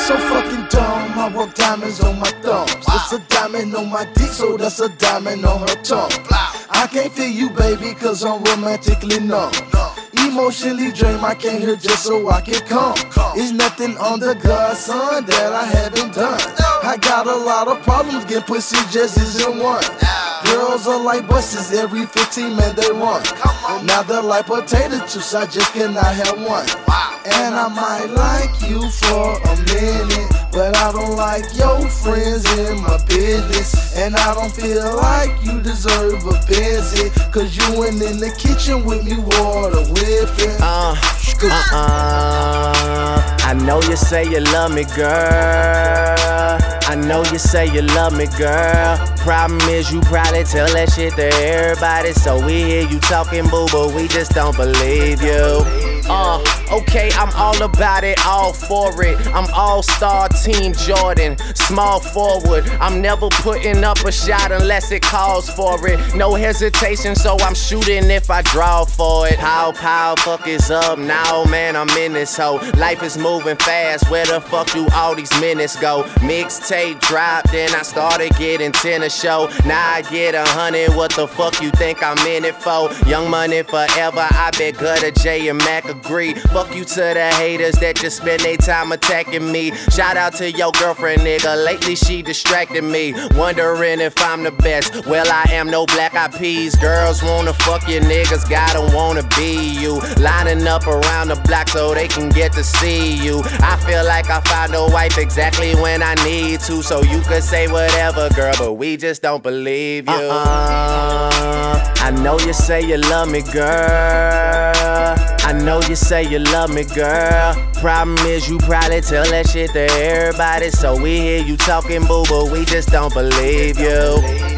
so fucking dumb. I work diamonds on my thumbs. It's a diamond on my dick, so that's a diamond on her tongue. I can't feel you, baby, cause I'm romantically numb. Emotionally drained, I came here just so I can come. It's nothing under God, son, that I haven't done. I got a lot of problems, get pussy just isn't one. Girls are like buses, every 15 men they run. Now they're like potato chips, I just cannot have one. And I might like you for a minute, but I don't like your friends in my business. And I don't feel like you deserve a visit, cause you went in the kitchen with me water whipping. I know you say you love me, girl. I know you say you love me, girl. Problem is you probably tell that shit to everybody, so we hear you talking, boo, but we just don't believe you. Okay, I'm all about it, all for it. I'm all-star team Jordan, small forward. I'm never putting up a shot unless it calls for it. No hesitation, so I'm shooting if I draw for it. Pow, fuck is up now, man, I'm in this hoe. Life is moving fast, where the fuck do all these minutes go? Mixtape dropped, then I started getting 10 a show. Now I get 100, what the fuck you think I'm in it for? Young money forever, I bet Gutter J and Mac agree. Fuck you to the haters that just spend their time attacking me. Shout out to your girlfriend, nigga, lately she distracted me. Wondering if I'm the best, well I am no Black Eyed Peas. Girls wanna fuck you, niggas gotta wanna be you. Lining up around the block so they can get to see you. I feel like I found a wife exactly when I need to. So you could say whatever, girl, but we just don't believe you. I know you say you love me, girl. I know you say you love me, girl. Problem is you probably tell that shit to everybody, so we hear you talking, boo, but we just don't believe you.